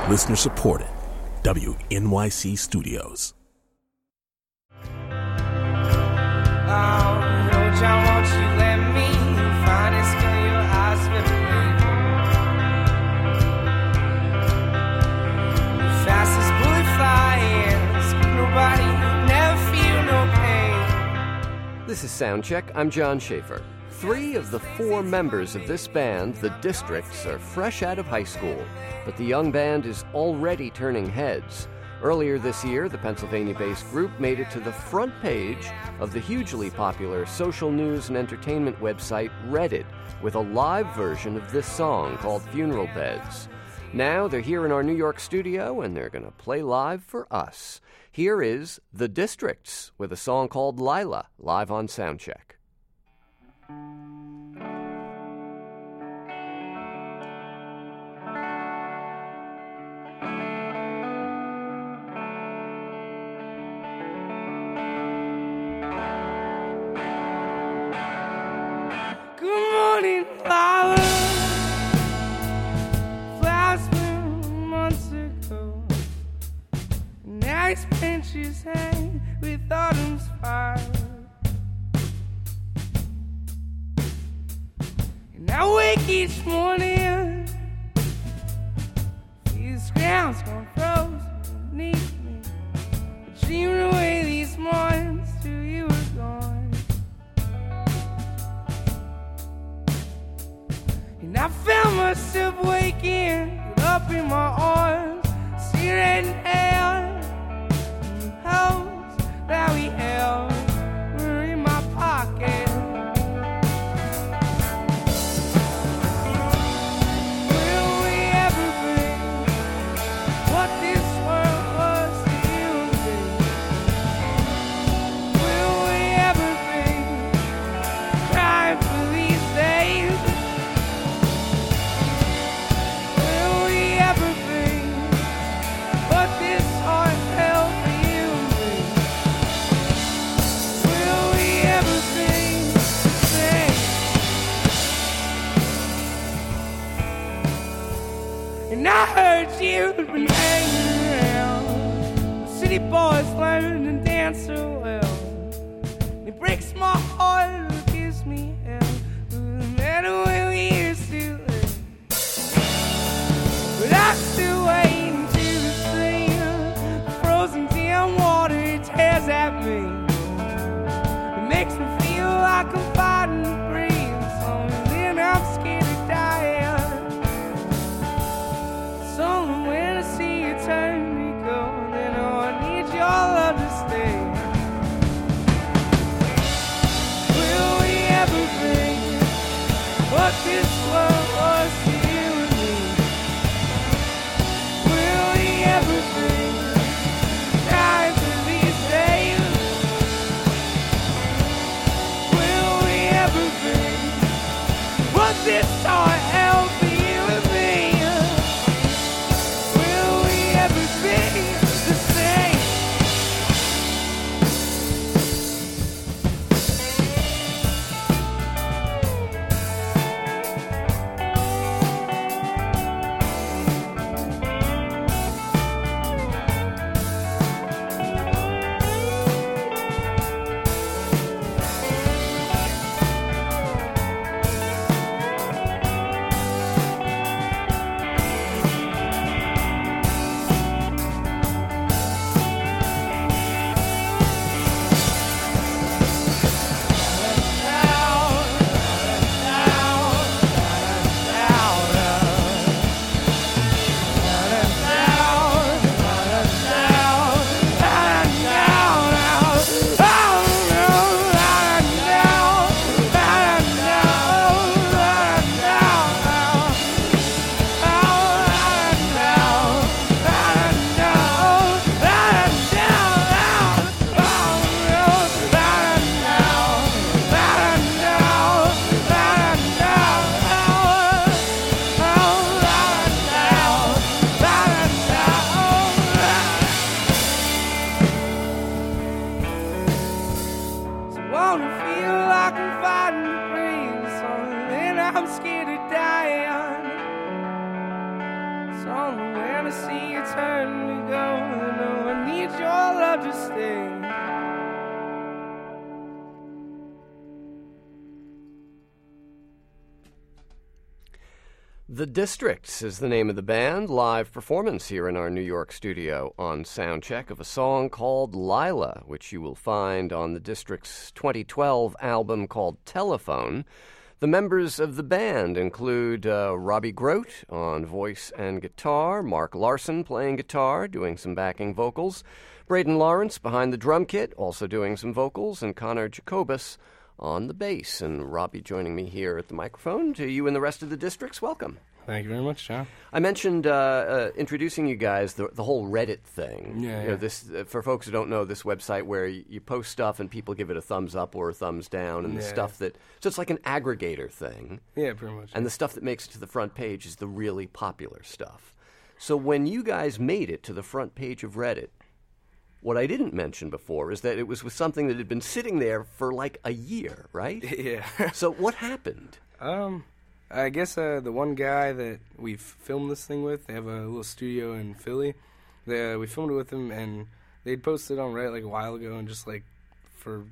Listener supported. WNYC Studios. John, won't you let me finest fill your eyes with pain? The fastest bullet flies, nobody never feel no pain. This is Soundcheck. I'm John Schaefer. 3 of the 4 members of this band, the Districts, are fresh out of high school, but the young band is already turning heads. Earlier this year, the Pennsylvania-based group made it to the front page of the hugely popular social news and entertainment website Reddit with a live version of this song called Funeral Beds. Now they're here in our New York studio and they're going to play live for us. Here is The Districts with a song called Lila, live on Soundcheck. Nice benches hang with autumn's fire, and I wake each morning, these ground's gone frozen beneath me, dreaming away these mornings till you were gone. And I found myself waking up in my arms, staring at hopes that we held were in my pocket. Will we ever bring what this world was to you and me? Will we ever bring crying for these days? Will we ever bring what this heart held for you? And I heard you'd been hanging around. City boys learn to dance so well. It breaks my heart, it gives me hell. No matter where we used to live, but I'm still waiting to the stream. Frozen damn water tears at me. It makes me feel like I'm fighting to breathe. So then I'm scared to die. Only when I see you turn me go, then I need your love to stay. Will we ever bring what this world was to you and me? Will we ever bring time for these days? Will we ever bring what this heart held for you and me? The Districts is the name of the band. Live performance here in our New York studio on Soundcheck of a song called Lila, which you will find on the Districts' 2012 album called Telephone. The members of the band include Robbie Grote on voice and guitar, Mark Larson playing guitar, doing some backing vocals, Braden Lawrence behind the drum kit, also doing some vocals, and Connor Jacobus on the bass. And Robbie joining me here at the microphone. To you and the rest of the Districts, welcome. Thank you very much, John. I mentioned introducing you guys the whole Reddit thing. Yeah. You know, this for folks who don't know, this website where you post stuff and people give it a thumbs up or a thumbs down, and the stuff that so it's like an aggregator thing. Yeah, pretty much. And the stuff that makes it to the front page is the really popular stuff. So when you guys made it to the front page of Reddit, what I didn't mention before is that it was with something that had been sitting there for like a year, right? Yeah. So what happened? I guess the one guy that we filmed this thing with, they have a little studio in Philly. We filmed it with him, and they'd posted on Reddit like a while ago, and just for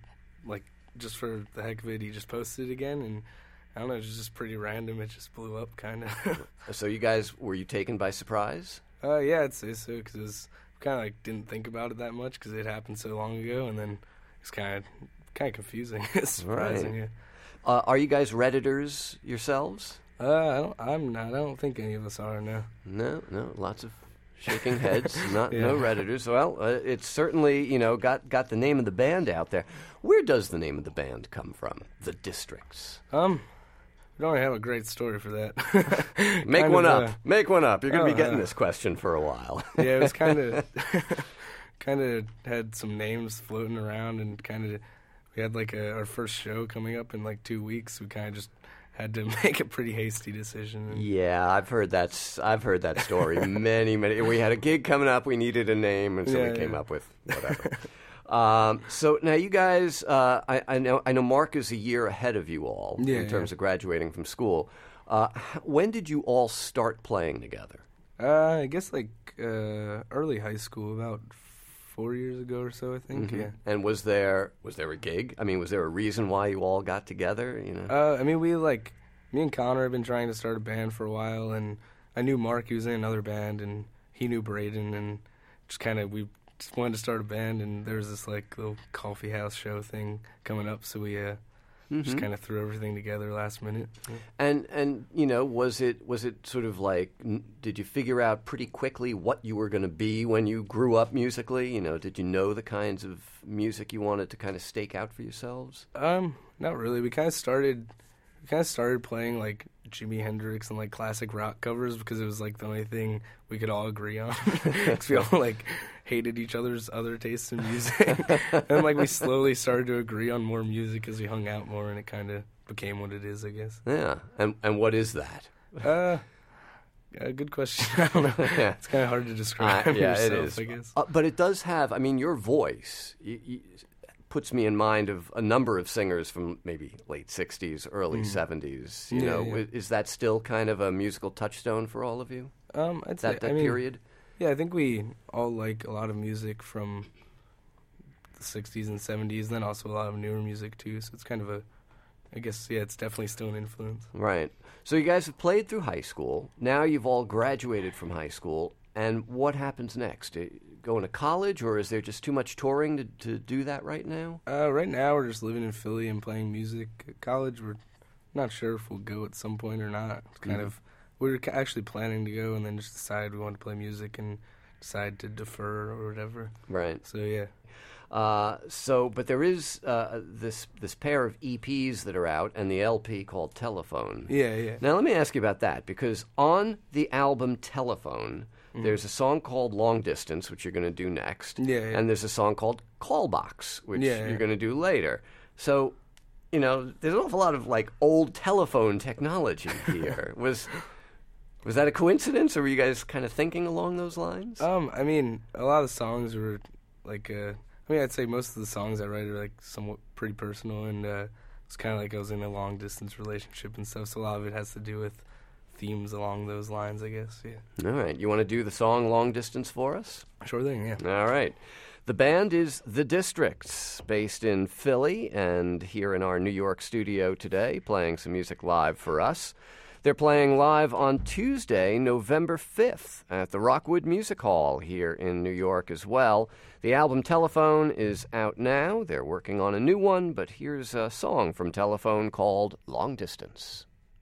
the heck of it, he just posted it again, and I don't know, it was just pretty random. It just blew up, kind of. So you guys, were you taken by surprise? Yeah, I'd say so, because it was kind of like didn't think about it that much because it happened so long ago, and then it's kind of confusing. It's surprising. Right. Yeah. Are you guys Redditors yourselves? I'm not. I don't think any of us are, no. No, lots of shaking heads. No Yeah. Redditors. Well, it's certainly, got the name of the band out there. Where does the name of the band come from? The Districts. We don't really have a great story for that. Make Kind one of, up. Make one up. You're going to be getting uh, this question for a while. Yeah, it was kind of had some names floating around, and we had like our first show coming up in like 2 weeks. We kind of just had to make a pretty hasty decision. Yeah, I've heard that story many. We had a gig coming up. We needed a name, and so we came up with whatever. So now you guys, I know Mark is a year ahead of you all in terms of graduating from school. When did you all start playing together? I guess like early high school, about 4 years ago or so, I think. Mm-hmm. Yeah. And was there a gig? I mean, was there a reason why you all got together? You know. I mean, me and Connor have been trying to start a band for a while, and I knew Mark. He was in another band, and he knew Braden, and we just wanted to start a band, and there was this like little coffee house show thing coming up, so we just kind of threw everything together last minute. Yeah. And was it sort of like, did you figure out pretty quickly what you were going to be when you grew up musically? Did you know the kinds of music you wanted to kind of stake out for yourselves? Not really. We kind of started playing like Jimi Hendrix and like classic rock covers because it was like the only thing we could all agree on. Because we all like hated each other's other tastes in music. And like we slowly started to agree on more music as we hung out more, and it kind of became what it is, I guess. Yeah. And what is that? Good question. I don't know. Yeah. It's kind of hard to describe yeah, yourself, it is. I guess. But it does have, I mean, your voice puts me in mind of a number of singers from maybe late 60s, early 70s. Yeah. Is that still kind of a musical touchstone for all of you? I'd say, that period? Yeah, I think we all like a lot of music from the 60s and 70s, and then also a lot of newer music too, so it's kind of it's definitely still an influence. Right. So you guys have played through high school. Now you've all graduated from high school, and what happens next? Going to college, or is there just too much touring to do that right now? Right now we're just living in Philly and playing music. At college, we're not sure if we'll go at some point or not. It's kind of, we were actually planning to go and then just decided we wanted to play music and decide to defer or whatever. Right. So, yeah. But there is this pair of EPs that are out and the LP called Telephone. Yeah. Now let me ask you about that, because on the album Telephone, there's a song called Long Distance, which you're going to do next. Yeah. And there's a song called Callbox, which Yeah. you're going to do later. So, there's an awful lot of like old telephone technology here. Was that a coincidence, or were you guys kind of thinking along those lines? I mean, a lot of the songs were like, I'd say most of the songs I write are like somewhat pretty personal, and it's kind of like I was in a long distance relationship and stuff, so a lot of it has to do with themes along those lines, I guess. Yeah. All right. You want to do the song Long Distance for us? Sure thing, yeah. All right. The band is The Districts, based in Philly and here in our New York studio today, playing some music live for us. They're playing live on Tuesday, November 5th at the Rockwood Music Hall here in New York as well. The album Telephone is out now. They're working on a new one, but here's a song from Telephone called Long Distance.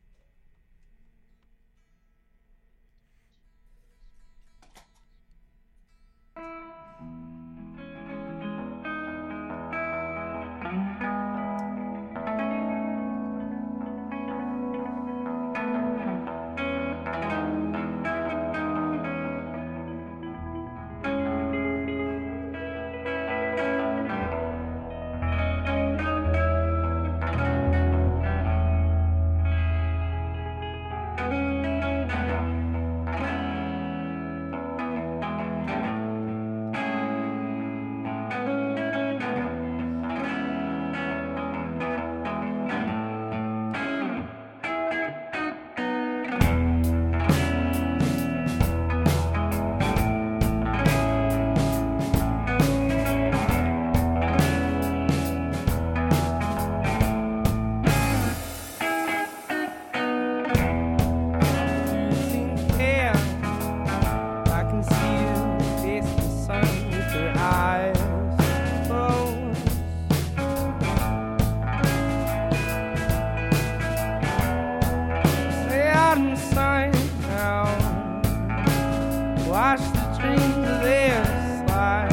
Watch the dreams of this life.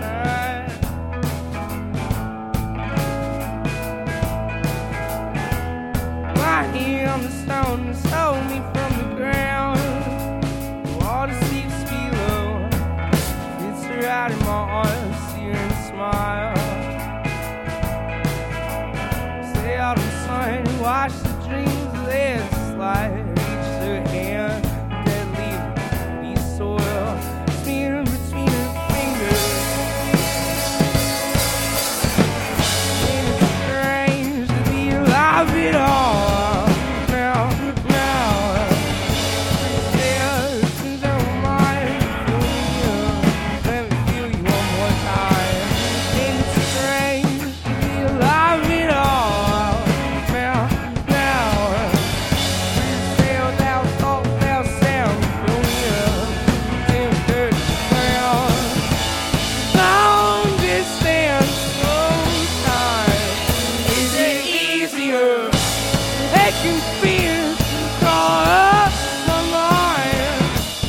Lying here on the stone that's hold me from the ground. The water seeps below. It's right in my arms, see her and smile. Stay out in the sun and watch the dreams of this life. Reach her hand. It all now, since I'm mine, let me feel you one more time. It's strange to be alive at all now, say without thought, without sound, feel me up, damn dirty ground. Long distance, so time, is it easier? Aching fears crawl up my mind.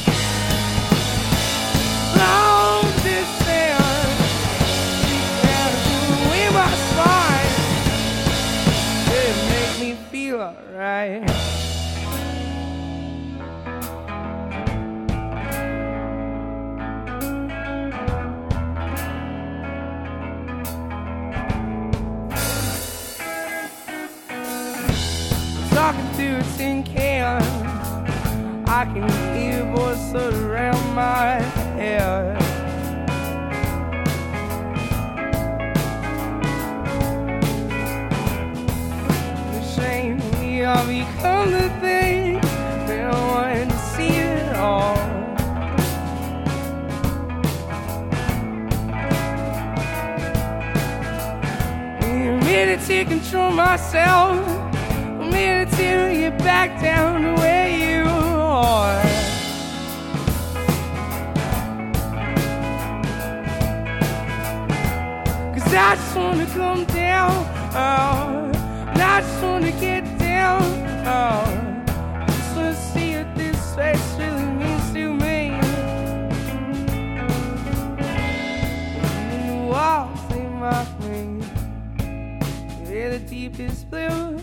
Long distance, down in my spine. It make me feel alright. Talking through a tin can, I can hear voices around my head. The shame we all become the thing we don't want to see it all. I'm ready to control myself. Till you back down to where you are. Cause I just wanna come down, and I just wanna get down, just wanna see what this face really means to me. And the walls, they mock me, they're the deepest blue.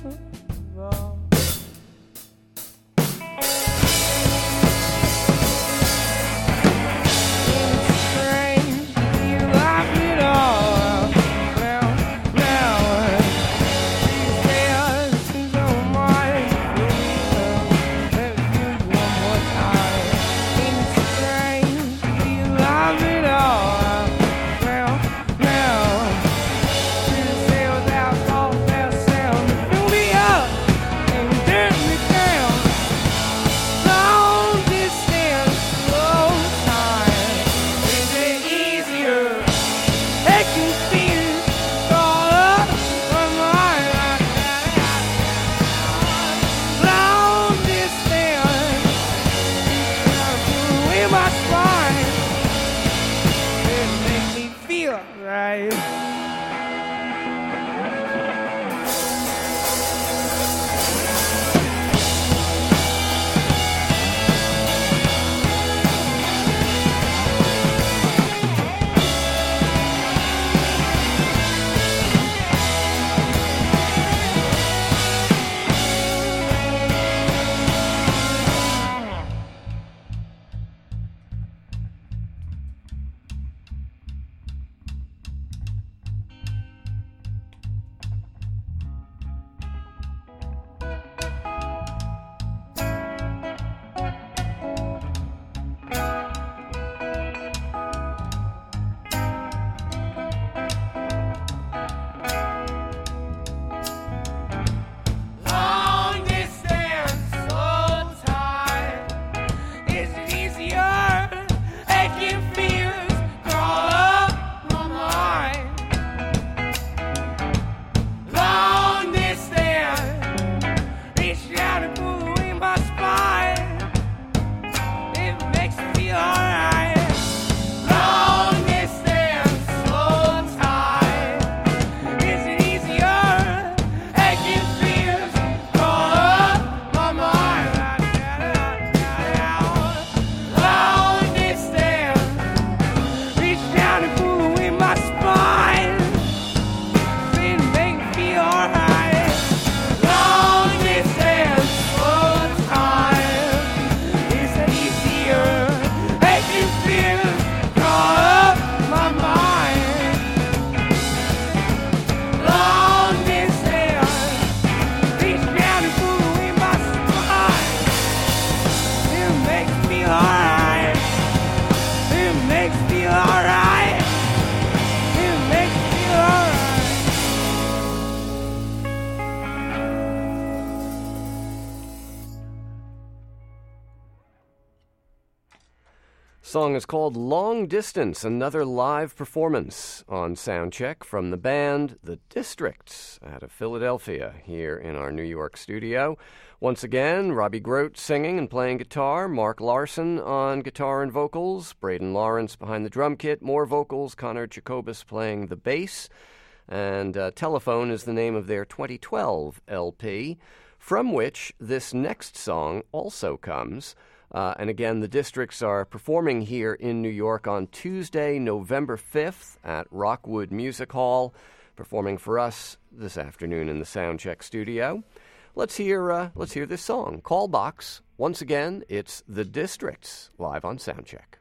Song is called Long Distance, another live performance on Soundcheck from the band The Districts out of Philadelphia here in our New York studio. Once again, Robbie Grote singing and playing guitar, Mark Larson on guitar and vocals, Braden Lawrence behind the drum kit, more vocals, Connor Jacobus playing the bass, and Telephone is the name of their 2012 LP, from which this next song also comes. And again, the Districts are performing here in New York on Tuesday, November 5th at Rockwood Music Hall, performing for us this afternoon in the Soundcheck studio. Let's hear this song, Call Box. Once again, it's the Districts live on Soundcheck.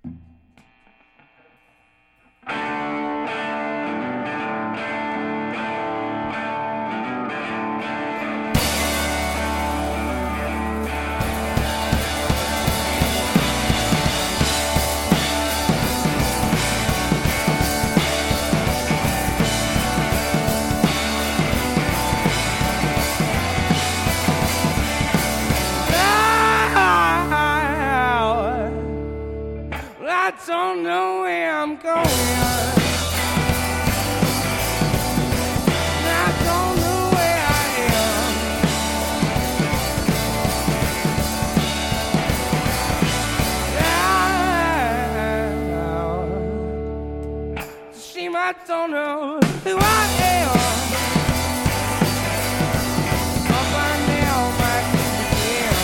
I don't know where I'm going. I don't know where I am. Shame I don't know who I am. I'll find out my again.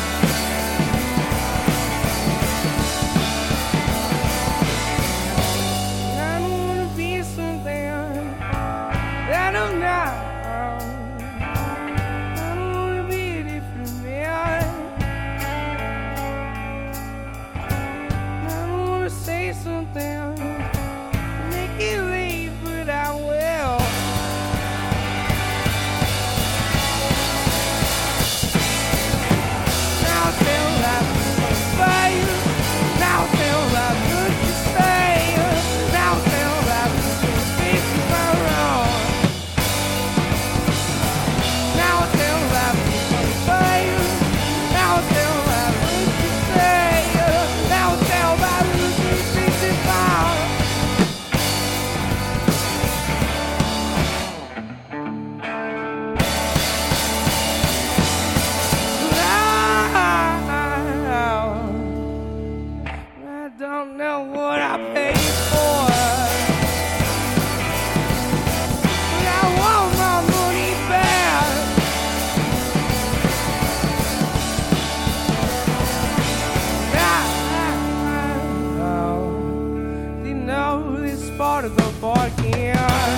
Part of the bargain.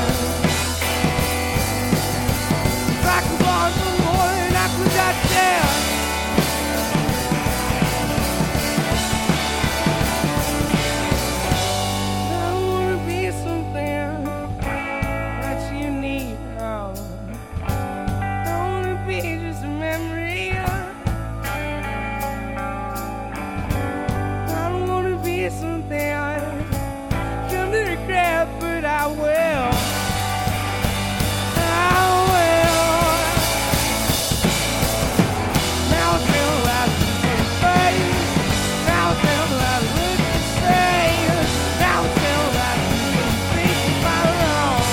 If I could want some more than I could not tell. I wanna be something that you need now. I wanna be just a memory. I don't wanna be something regret, but I will. Now I feel like I'm afraid. Now I feel like I'm looking to say. Now I feel like I'm speaking my wrong.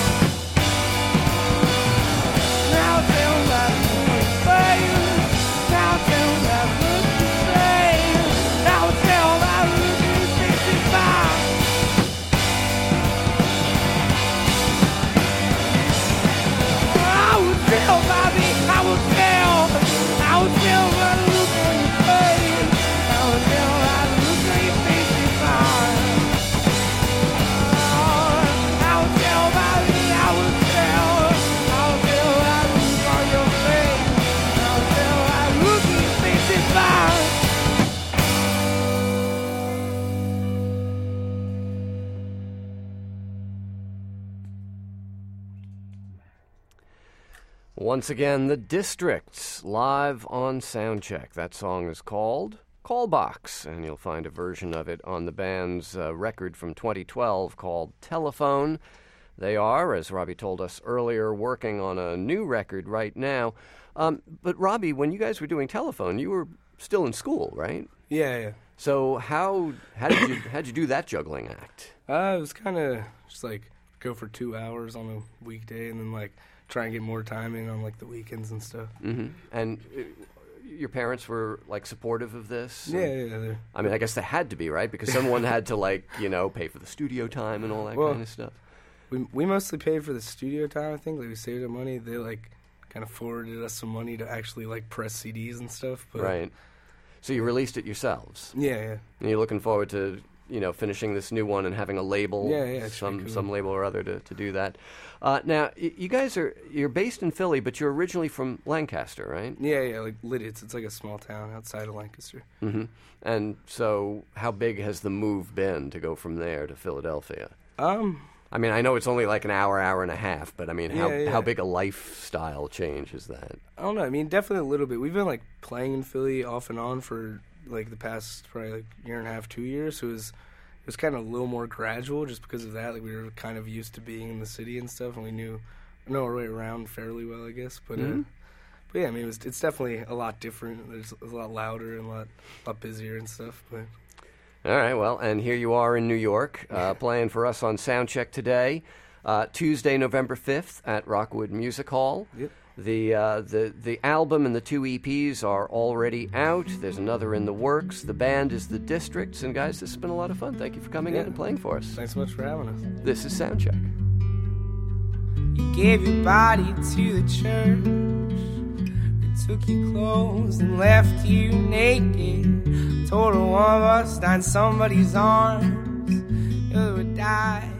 Now I feel like I'm afraid. Now I feel like I'm looking to say. Now I feel like I'm looking to speak my wrong. Once again, The Districts, live on Soundcheck. That song is called Call Box, and you'll find a version of it on the band's record from 2012 called Telephone. They are, as Robbie told us earlier, working on a new record right now. But Robbie, when you guys were doing Telephone, you were still in school, right? Yeah. So how'd you do that juggling act? It was kind of just like go for 2 hours on a weekday, and then like try and get more time in on like the weekends and stuff. Mm-hmm. And your parents were like supportive of this? Yeah. I mean, I guess they had to be, right? Because someone had to like pay for the studio time and all that kind of stuff. We mostly paid for the studio time. I think like we saved up money. They like kind of forwarded us some money to actually like press CDs and stuff. But right. So you released it yourselves. Yeah. And you're looking forward to finishing this new one and having a label, some label or other to do that. Now, you guys you're based in Philly, but you're originally from Lancaster, right? Yeah, like Lidditz. It's like a small town outside of Lancaster. Mm-hmm. And so how big has the move been to go from there to Philadelphia? I mean, I know it's only like an hour and a half, but I mean, how big a lifestyle change is that? I don't know. I mean, definitely a little bit. We've been like playing in Philly off and on for like the past probably like year and a half, 2 years. So it was kind of a little more gradual just because of that. Like we were kind of used to being in the city and stuff, and we know our way around fairly well, I guess. But yeah, I mean, it's definitely a lot different. It's a lot louder and a lot busier and stuff. But all right, well, and here you are in New York, playing for us on Soundcheck today, Tuesday, November 5th at Rockwood Music Hall. Yep. The album and the 2 EPs are already out. There's another in the works. The band is The Districts. And guys, this has been a lot of fun. Thank you for coming in and playing for us. Thanks so much for having us. This is Soundcheck. You gave your body to the church. They took your clothes and left you naked. Told one of us not in somebody's arms, you would die.